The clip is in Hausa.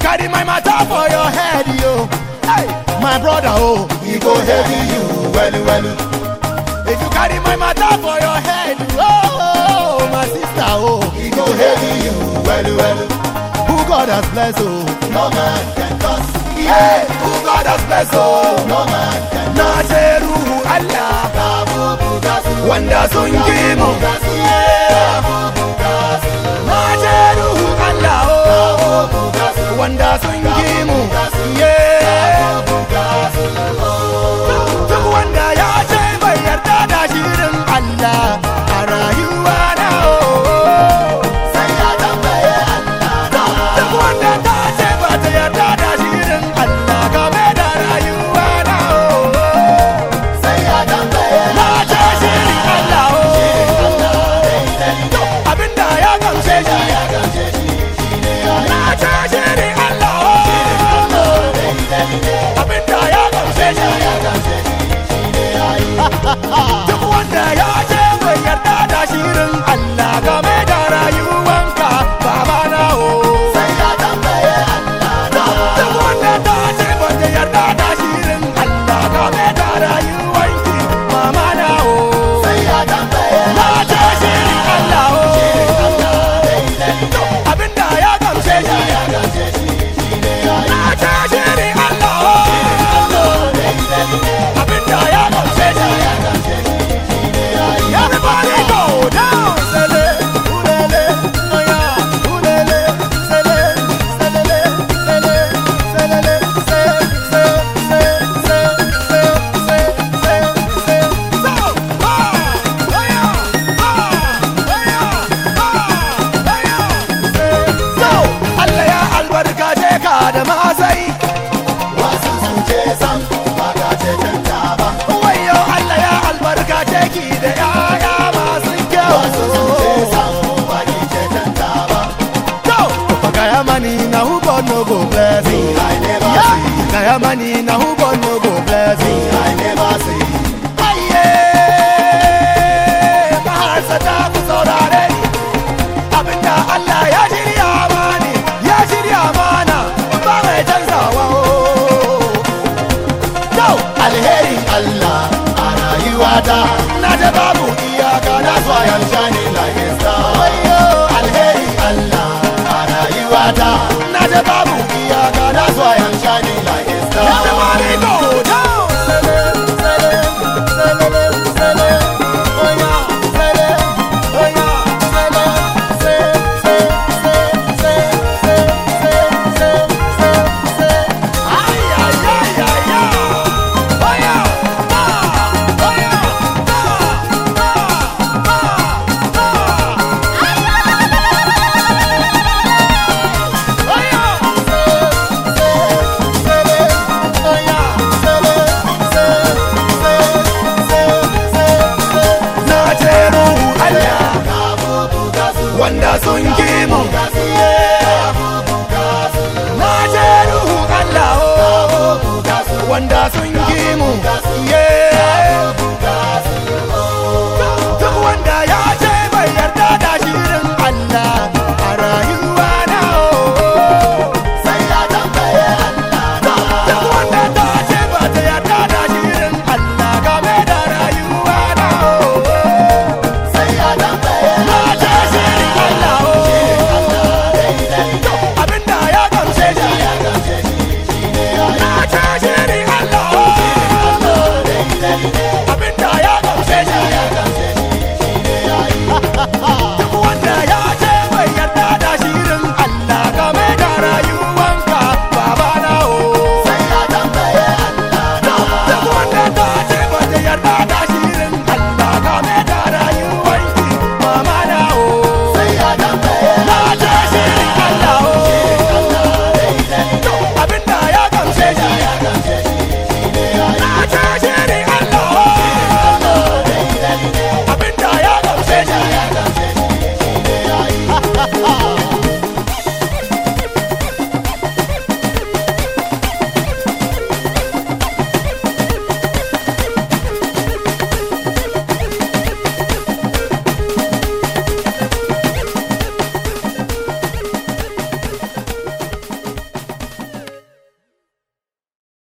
carry my matter for your head, yo. Hey, my brother, oh, he go heavy you, well. If you carry my matter for your head, oh, my sister, oh, he go heavy you, well. Who God has blessed, oh, no man can curse. Yeah, who God has blessed, oh, no man can curse. Najeru Allah, wanda sungimu, yeah, Najeru Allah, oh, wanda sungimu, yeah. Duk wanda ya ce bai yarda da shirin Allah a rayuwa na, oh, sai ya tambaye Allah. Duk wanda ta ce ba ta yarda da shirin Allah game da rayuwa na, oh, sai ya tambaye Allah. Na ce shirin Allah, oh, abinda ya gamshe shi, na ce shirin Allah, oh, abinda ya gamshe shi. Duk wanda ya ce bai yarda da shirin Allah game da rayuwanka, baba na, oh, sai ya tambaye Allah. Duk wanda ta ce ba ta yarda da shirin Allah game da rayuwanki, mama na, oh, sai ya tambaye Allah. Na ce shirin Allah, oh, abinda ya gamshe shi, na ce shirin Allah, oh, abinda ya gamshe shi. Everybody go down, sele, ulele, oya, ulele, sele, selele, sele, selele, se, so, oya, so, Allah ya albarkace ka da masai, wasu sun ce sam ba ka ce canta ba. Wayo Allah ya albarkace ki da yaya masu kyau, wasu sun ce sam ba ki ce canta ba. To, kaya mani na who God no go bless me, I never see. Kaya mani na who God no go bless me, I never